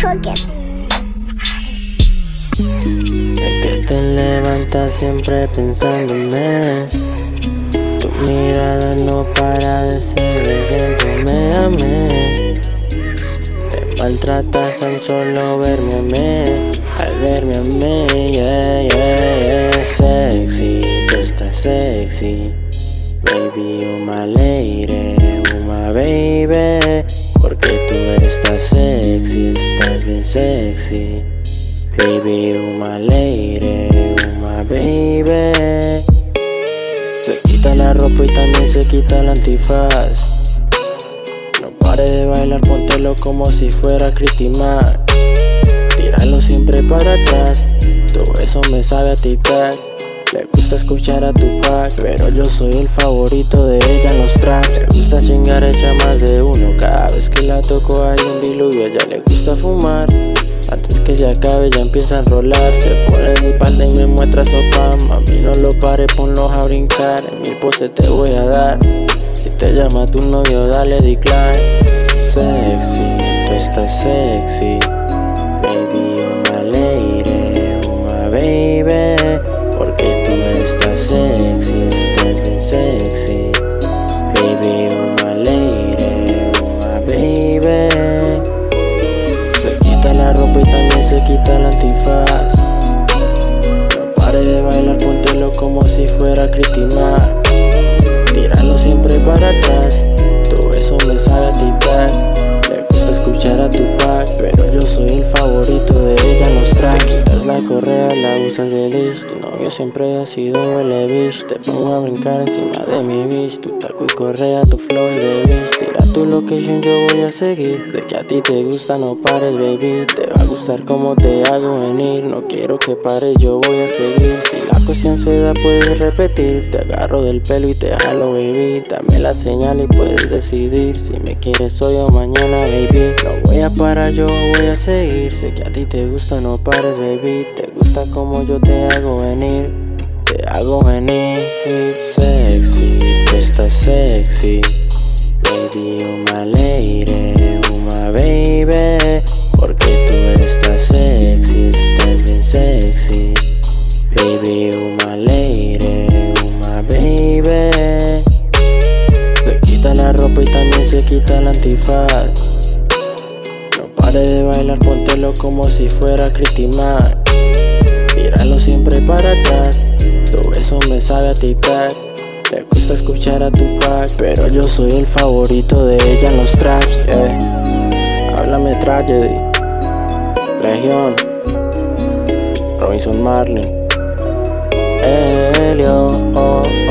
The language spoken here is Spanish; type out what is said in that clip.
cooking. De que te levantas siempre pensándome. Tu mirada no para de ser bebiéndome a mí. Te maltratas al solo verme a mí. Al verme a mí, yeah, yeah, yeah. Sexy, tú estás sexy. Baby, you my lady, you my baby. Porque tú estás sexy, estás bien sexy. Baby, you my lady, you my baby. Se quita la ropa y también se quita el antifaz. No pares de bailar, póntelo como si fuera Critimac. Tíralo siempre para atrás, todo eso me sabe a tic-tac. Le gusta escuchar a Tupac, pero yo soy el favorito de ella en los tracks. Le gusta chingar, echa más de uno. Cada vez que la toco hay un diluvio. A ella le gusta fumar, antes que se acabe ya empieza a enrolar. Se pone en mi espalda y me muestra sopa. Mami, no lo pare, ponlos a brincar. En 1000 poses te voy a dar. Si te llama tu novio, dale decline. Sexy, tú estás sexy. Baby, you my lady, you my baby. Porque tú estás sexy, estás bien sexy. Baby, you my lady, you my baby. Se quita la ropa y también se quita el antifaz. No pares de bailar, póntelo como si fuera Critimac. Tíralo siempre para atrás, todo eso me sabe a tic-tac. Le gusta escuchar a Tupac, pero yo soy el favorito de ella en los tracks. Te quitas la correa, la usas de list. Tu novio siempre ha sido un huele bitch. Te pongo a brincar encima de mi bitch. Tu taco y correa, tu flow y de bitch. Tira tu location, yo voy a seguir. De que a ti te gusta, no pares, baby. Te va a gustar como te hago venir. No quiero que pares, yo voy a seguir. Si la cuestión se da, puedes repetir. Te agarro del pelo y te jalo, baby. Dame la señal y puedes decidir si me quieres hoy o mañana, baby. No voy a parar, yo voy a seguir. Sé que a ti te gusta, no pares, baby. Te gusta como yo te hago venir. Te hago venir. Sexy, tú estás sexy. Baby, you my lady, you my baby. Porque tú estás sexy, estás bien sexy. Baby, you my lady, you my baby. Se quita la ropa y también se quita el antifaz. No pares de bailar, póntelo como si fuera Critimac. Tíralo siempre para atrás, todo eso me sabe a tic-tac. Le gusta escuchar a Tupac, pero yo soy el favorito de ella en los tracks. Háblame Tragedy, Legión, Robinson Marlin, Elio, oh.